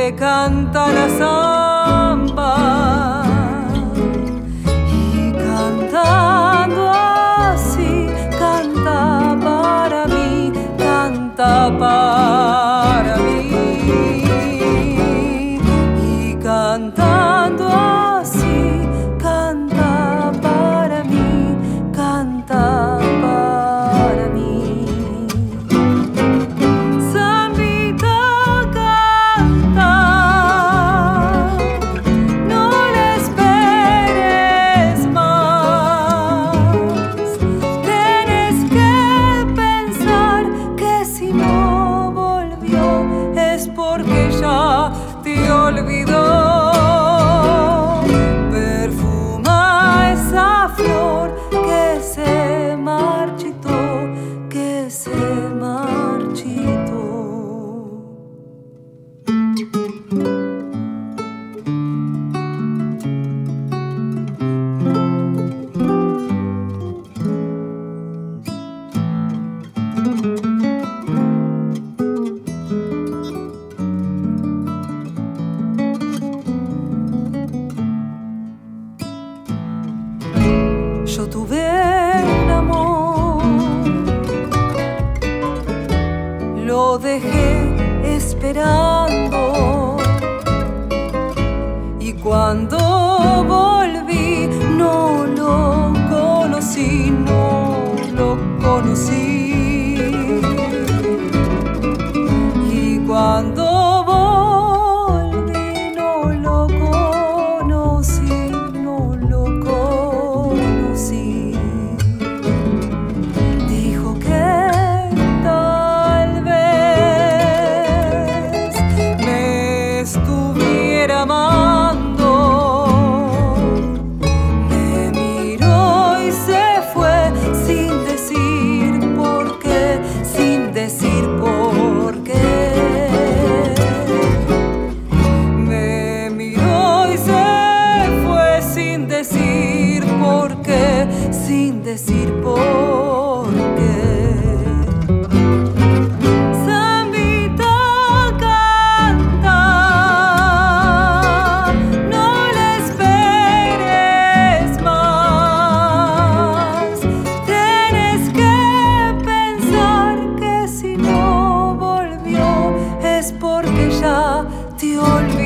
que canta la samba y cantando así canta para mí, canta para mí y cantando así canta para mí, canta para mí. Porque ya te olvidó. Perfuma esa flor que se marchitó, que se marchitó. Yo tuve el amor, lo dejé esperando y cuando volví no lo conocí, no lo conocí. Y cuando volví no lo conocí, no lo conocí. Dijo que tal vez me estuviera amando. Me miró y se fue sin decir por qué, sin decir por qué. Me miró y se fue sin decir por qué, sin decir por qué. Zambita canta, no le esperes más. Tienes que pensar que si no volvió es porque ya te olvidó.